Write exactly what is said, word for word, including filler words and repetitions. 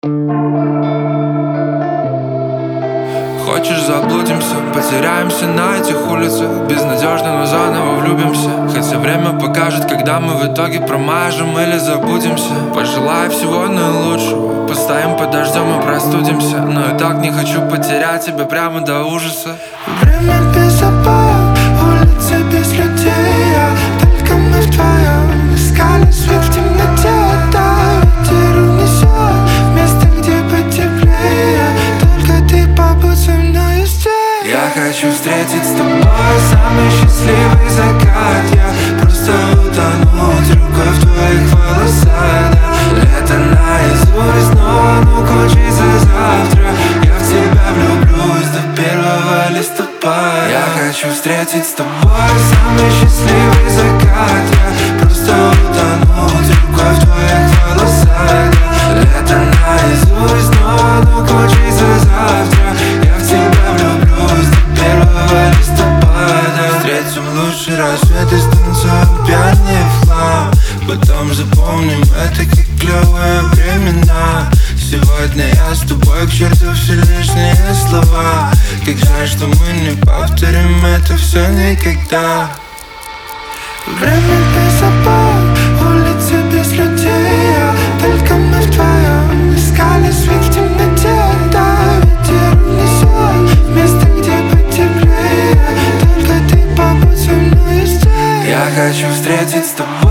Хочешь, заблудимся, потеряемся на этих улицах. Безнадежно, но заново влюбимся. Хотя время покажет, когда мы в итоге промажем или забудемся. Пожелаю всего наилучшего, постоим под дождем и простудимся. Но и так не хочу потерять тебя прямо до ужаса. Время без обоев, улицы без людей, а только мы вдвоем искали свет в темноте. Да, ветер унесет в место, где потеплее. Только ты побудь со мной здесь. Я хочу встретить с тобой самый счастливый закат. Я просто утонуть рукой в твоих волосах. Да, лето наизусть, но ну кончится завтра. Я в тебя влюблюсь до первого листопада. Я хочу встретить с тобой самый счастливый закат. Я просто утонуть рукой в твоих волосах. Да, лето наизусть, но ну кончится завтра. Я в тебя влюблюсь до первого листопада. Встретим лучший рассвет и станцуем пьяные в хлам. Потом запомним это как клевые времена. Сегодня я с тобой, к черту все лишние слова. Как жаль, что мы не повторим это все никогда. Время без обоев, улицы без людей, а только мы вдвоем искали свет в темноте. Да, ветер унесет в место, где потеплее. Только ты побудь со мной здесь. Я хочу встретить с тобой